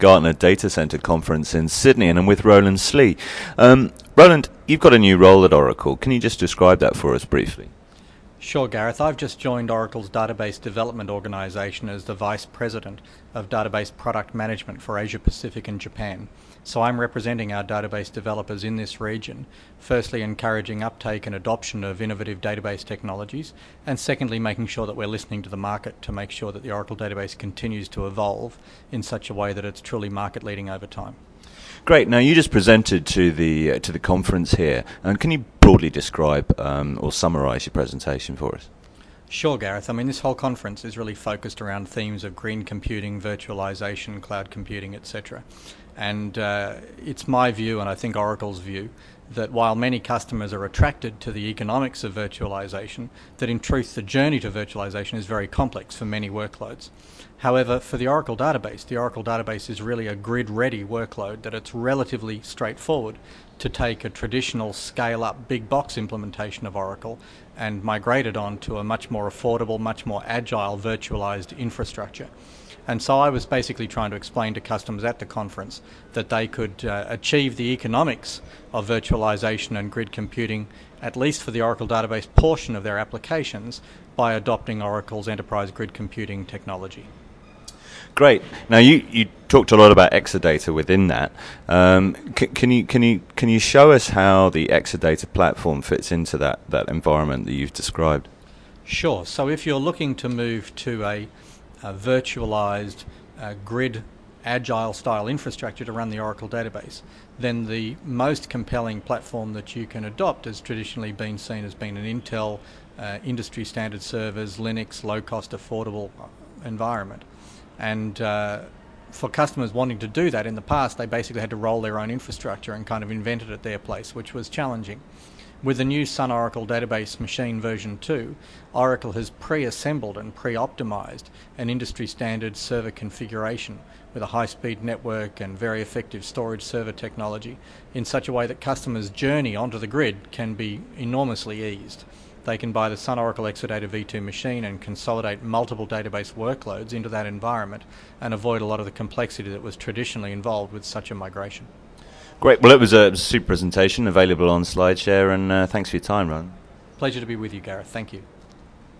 Gartner Data Center Conference in Sydney, and I'm with Roland Slee. Roland, you've got a new role at Oracle. Can you just describe that for us briefly? Sure, Gareth. I've just joined Oracle's database development organisation as the Vice President of Database Product Management for Asia Pacific and Japan. So I'm representing our database developers in this region, firstly encouraging uptake and adoption of innovative database technologies, and secondly making sure that we're listening to the market to make sure that the Oracle database continues to evolve in such a way that it's truly market leading over time. Great. Now, you just presented to the conference here, and can you broadly describe or summarise your presentation for us? Sure, Gareth. I mean, this whole conference is really focused around themes of green computing, virtualization, cloud computing, etc. And it's my view, and I think Oracle's view, that while many customers are attracted to the economics of virtualization, that in truth the journey to virtualization is very complex for many workloads. However, for the Oracle database is really a grid-ready workload that it's relatively straightforward to take a traditional scale-up big box implementation of Oracle and migrate it on to a much more affordable, much more agile virtualized infrastructure. And so I was basically trying to explain to customers at the conference that they could achieve the economics of virtualization and grid computing, at least for the Oracle database portion of their applications, by adopting Oracle's enterprise grid computing technology. Great. Now you talked a lot about Exadata within that. Can you show us how the Exadata platform fits into that environment that you've described? Sure. So if you're looking to move to a virtualized grid agile style infrastructure to run the Oracle database, then the most compelling platform that you can adopt has traditionally been seen as being an Intel industry standard servers, Linux, low cost, affordable environment. And for customers wanting to do that in the past, they basically had to roll their own infrastructure and kind of invent it at their place, which was challenging. With the new Sun Oracle Database Machine version 2, Oracle has pre-assembled and pre-optimized an industry standard server configuration with a high-speed network and very effective storage server technology in such a way that customers' journey onto the grid can be enormously eased. They can buy the Sun Oracle Exadata V2 machine and consolidate multiple database workloads into that environment and avoid a lot of the complexity that was traditionally involved with such a migration. Great. Well, it was a super presentation available on SlideShare, and thanks for your time, Ron. Pleasure to be with you, Gareth. Thank you.